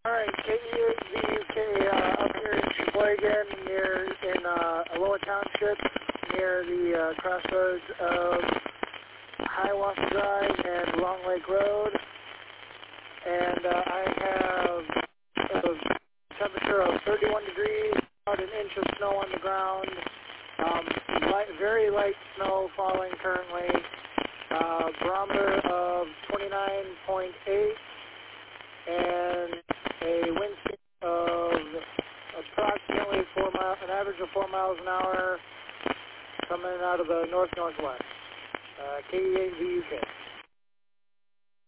Alright, KEVUK up here in Sheboygan, in Aloha Township, near the crossroads of Hiawassee Drive and Long Lake Road. And I have a temperature of 31 degrees, about an inch of snow on the ground, very light snow falling currently, barometer of 29.8, and a wind speed of approximately an average of 4 miles an hour coming out of the north-northwest. KE8VUK.